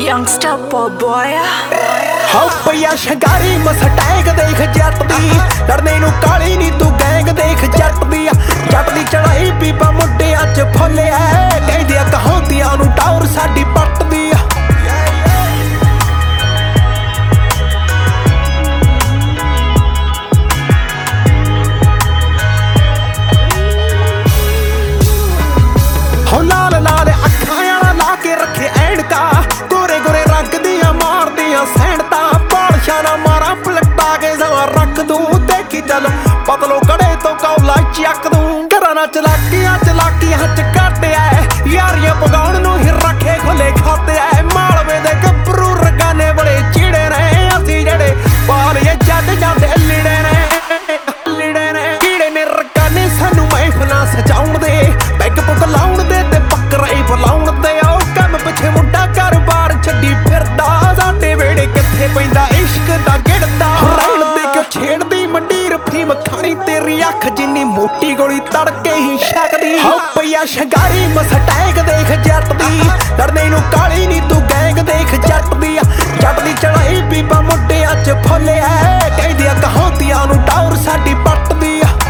youngster boy हाँ पईया शंगारी मस्टैग देख जट दी लड़ने नू काली नी तू गैंग देख जट दी चढ़ाई पीपा मुंडियां च फुੱਲ ऐ कहदिया कहाउंदियां नू टावर साडी पट दी लाल लाल अखां वाला ला के रखे ऐनका गोरे गोरे रंग दियां मारदियां सैनता बालशां ना मारा पलटा के सवा रख दूं देखी चल पतलो कड़े तो कौला चक दूं घरां ना चलाकियां च काटे ऐ यारियां पगाउण नूं ही रखे खुले खाते ऐ मालवे दे गभरू रगाने बड़े चिड़े ने असीं जेड़े पालिए जट जांदे लीड़े ने कीड़े ने रगाने सानू महफिलां सजाउण दे पैग पुग लाउण दे ते बकराई बुलाउण दे ओ कम पिछे मुंडा कारोबार छड्डी फिरदा साडे वेड़े कित्थे पैंदा इश्क दा गिड़दा रैण दे क्यों छेड़दी मंडीर फीम खानी तेरी अख जिन्नी मोटी गोली तड़के ही शकदी हो पईया शंगारी मस्टैग देख जट दी लड़ने नू काली नी तू गैंग देख जट दी चढ़ाई पीपा मुंडियां च फुੱਲ ऐ कहदिया कहाउंदियां नू टावर साडी पट दी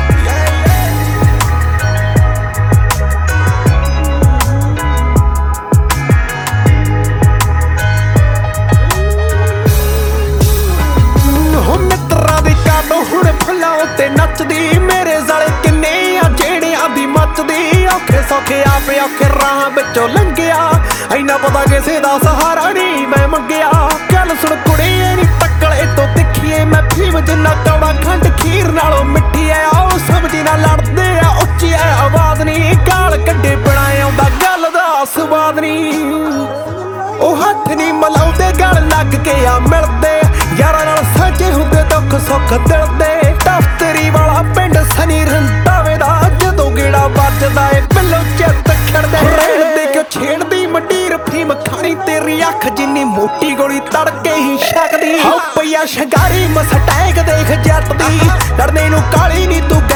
नचदी मेरे साले किन्ने आ जेड़ियां दी मचदी औखे सौखे आपे औखे राह विचों लंघिया इन्ना पता किसे दा सहारा नहीं मैं मंगिया गल सुन कुड़ी नी तकले तो दिखिए मैं फीम जिन्ना कौड़ा खंड खीर नालों मिट्ठी ऐ आओ समझी ना लड़दे आ उच्ची ऐ आवाज नहीं गाल कड्डे बिना आउंदा गल दा स्वाद नहीं ओ हत्थ नहीं मलाउंदे गल लग के आ मिलदे यारां नाल साझे हुंदे दुख सुख दिल दे दफ्तरी वाला पिंड सनी रंधावे दा जदों गेड़ा ਵੱਜਦਾ ਏ ਬਿੱਲੋ ਚਿੱਤ ਖੜਦੇ ਰਹਿਣ ਦੇ ਕਿਉਂ ਛੇੜਦੀ ਮੰਡੀਰ ਫੀਮ ਖਾਣੀ ਤੇਰੀ ਅੱਖ ਜਿੰਨੀ ਮੋਟੀ ਗੋਲੀ ਤੜਕੇ ਹੀ ਛਕਦੀ ਹੋ ਪਈਆ ਸ਼ੰਗਾਰੀ ਮਸਟੈਗ ਦੇਖ ਜੱਟ ਦੀ ਲੜਨੇ ਨੂੰ ਕਾਲੀ ਨੀ ਤੂੰ